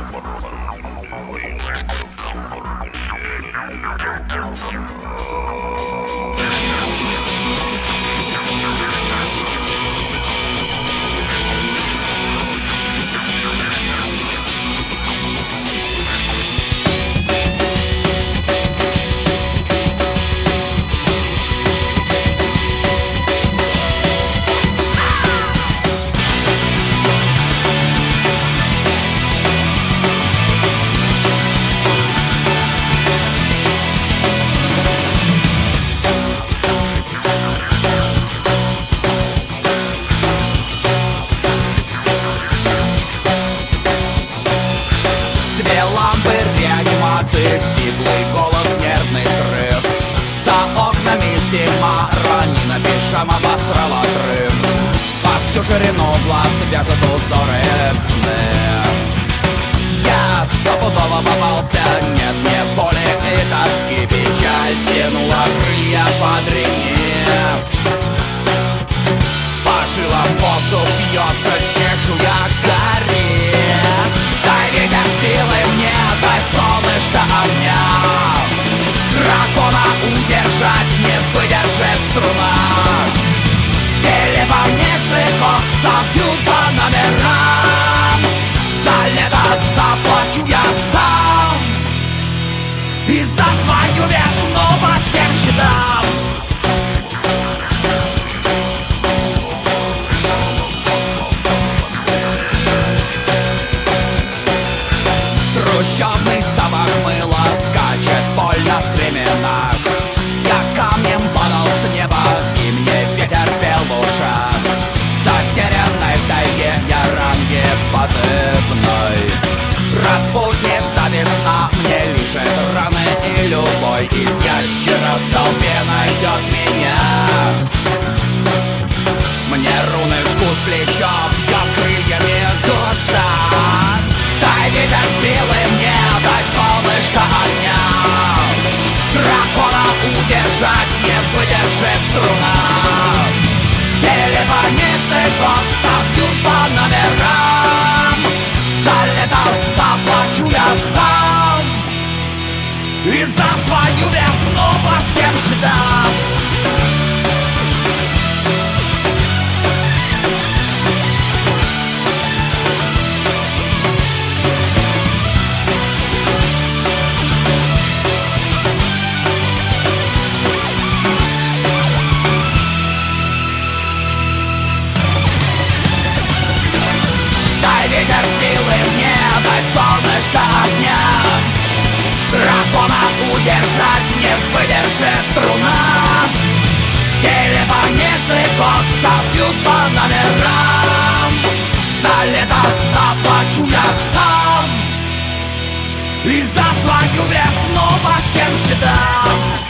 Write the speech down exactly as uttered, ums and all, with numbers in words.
Сиплый голос, нервный срыв. За окнами зима, ранена пижама в астролотрыв. По всю ширину глаз вяжут узоры сны. Я стопудово попался, нет мне боли и тоски. Печаль тянула крылья по древне. По жилам воздух бьется, чешуя горит. Дай ветер силы мне, дай солнышко огня. Дракона удержать не выдержит струна. Телефонных стыков забьют по номерам. За лето заплачу я сам. И за свою весну по всем счетам. Трущобный запах мыла скачет больно в стременах. Я камнем падал с неба, и мне ветер пел в ушах. Затерянной в тайге я ранге позывной. Распутница весна мне лижет раны, и любой из ящеров в толпе найдет меня. Мне руны жгут плечо, я крыльями душат. Дай ветер силы мне, дай солнышко огня. Дракона удержать не выдержит струна. Телефонисты год забьют по номерам. За лето заплачу я сам. И за свою весну по всем счетам. Ветер силы мне, дай солнышко огня. Дракона удержать не выдержит струна. Телефонисты год забьют по номерам. За лето заплачу я сам. И за свою весну по всем счетам.